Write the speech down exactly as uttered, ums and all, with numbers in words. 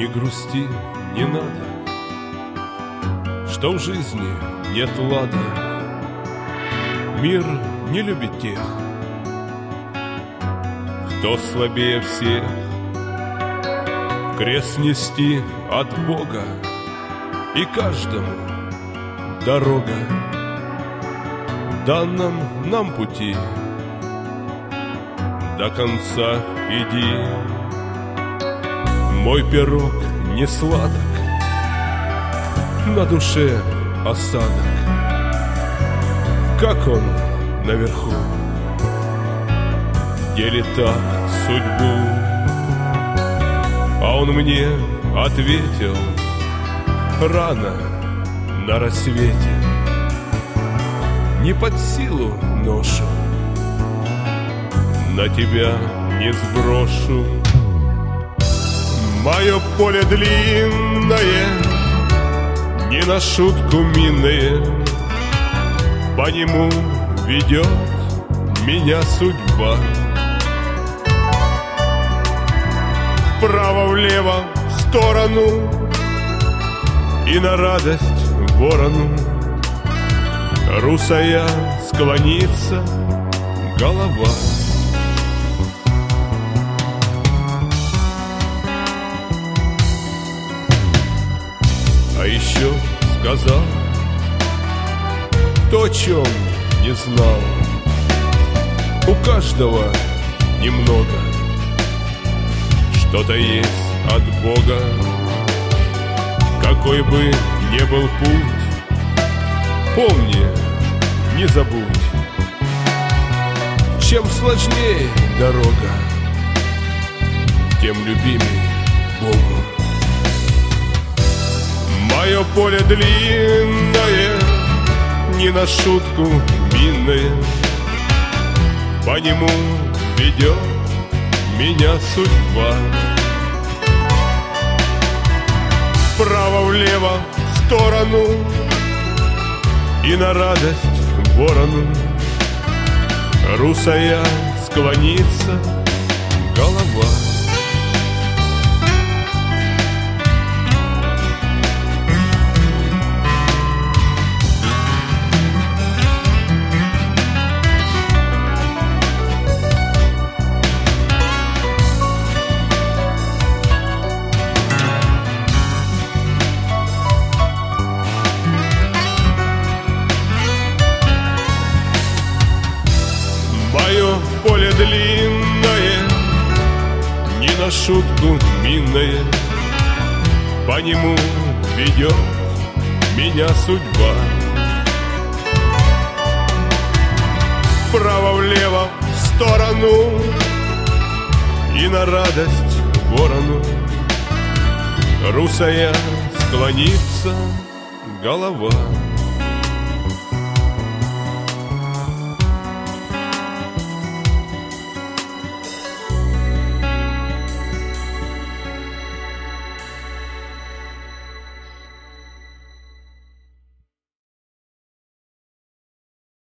Не грусти, не надо, что в жизни нет лада. Мир не любит тех, кто слабее всех. Крест нести от Бога, и каждому дорога в данном нам пути. До конца иди. Мой пирог не сладок, на душе осадок. Как он наверху делит так судьбу. А он мне ответил рано на рассвете: не под силу ношу, на тебя не сброшу. Мое поле длинное, не на шутку минное, по нему ведет меня судьба. Вправо-влево, в сторону, и на радость ворону русая склонится голова. А еще сказал то, о чем не знал. У каждого немного что-то есть от Бога. Какой бы ни был путь, помни, не забудь. Чем сложнее дорога, тем любимей Богу. Мое поле длинное, не на шутку минное, по нему ведет меня судьба. Вправо-влево, в сторону, и на радость ворону русая склонится голова. Мое поле длинное, не на шутку минное, по нему ведет меня судьба. Вправо-влево, в сторону, и на радость ворону русая склонится голова.